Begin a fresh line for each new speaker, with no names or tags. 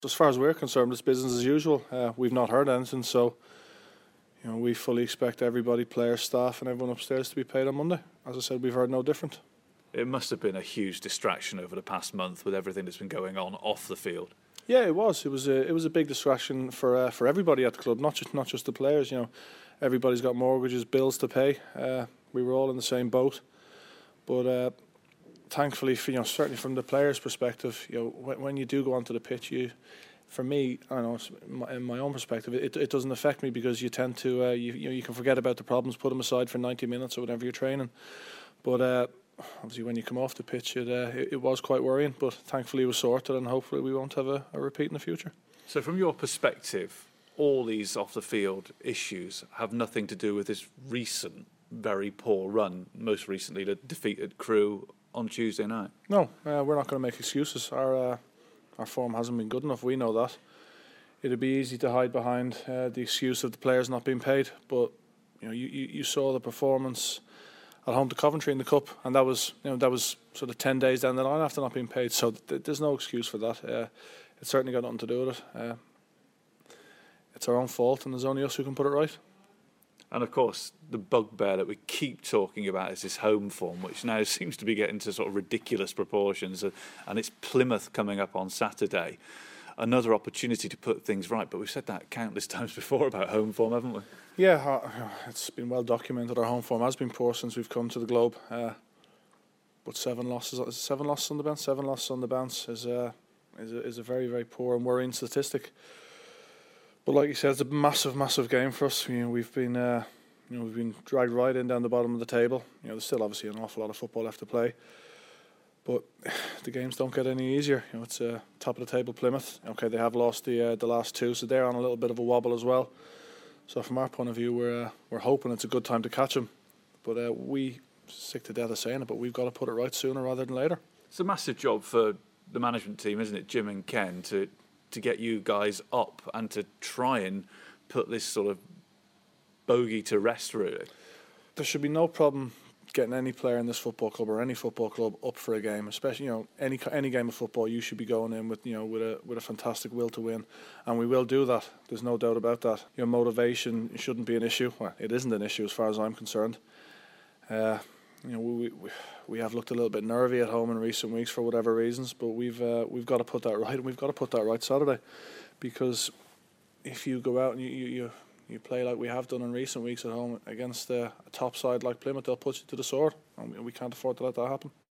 As far as we're concerned, it's business as usual. We've not heard anything, so we fully expect everybody, players, staff and everyone upstairs to be paid on Monday. As I said, we've heard no different.
It must have been a huge distraction over the past month with everything that's been going on off the field.
Yeah, it was. It was a big distraction for everybody at the club, not just the players. Everybody's got mortgages, bills to pay. We were all in the same boat, but thankfully, certainly from the players' perspective, when you do go onto the pitch, for me, I don't know, in my own perspective, it doesn't affect me because you tend to you can forget about the problems, put them aside for 90 minutes or whatever you're training. But obviously, when you come off the pitch, it was quite worrying. But thankfully, it was sorted, and hopefully, we won't have a repeat in the future.
So, from your perspective, all these off-the-field issues have nothing to do with this recent, very poor run. Most recently, the defeat at Crewe on Tuesday night.
No, we're not going to make excuses. Our form hasn't been good enough. We know that. It'd be easy to hide behind the excuse of the players not being paid, but you saw the performance at home to Coventry in the Cup, and that was sort of 10 days down the line after not being paid. So there's no excuse for that. It's certainly got nothing to do with it. It's our own fault, and there's only us who can put it right.
And of course, the bugbear that we keep talking about is this home form, which now seems to be getting to sort of ridiculous proportions. And it's Plymouth coming up on Saturday. Another opportunity to put things right. But we've said that countless times before about home form, haven't we?
Yeah, it's been well documented. Our home form has been poor since we've come to the Globe. But 7 losses on the bounce? 7 losses on the bounce is a very, very poor and worrying statistic. But like you said, it's a massive, massive game for us. We've been dragged right in down the bottom of the table. There's still obviously an awful lot of football left to play, but the games don't get any easier. It's top of the table Plymouth. Okay, they have lost the last 2, so they're on a little bit of a wobble as well. So from our point of view, we're hoping it's a good time to catch them. But we sick to death of saying it, but we've got to put it right sooner rather than later.
It's a massive job for the management team, isn't it, Jim and Ken, to get you guys up and to try and put this sort of bogey to rest, really.
There should be no problem getting any player in this football club or any football club up for a game, especially any game of football. You should be going in with with a fantastic will to win, and we will do that. There's no doubt about that. Your motivation shouldn't be an issue. Well, it isn't an issue as far as I'm concerned. We have looked a little bit nervy at home in recent weeks for whatever reasons, but we've got to put that right, and we've got to put that right Saturday, because if you go out and you play like we have done in recent weeks at home against a top side like Plymouth, they'll put you to the sword, and we can't afford to let that happen.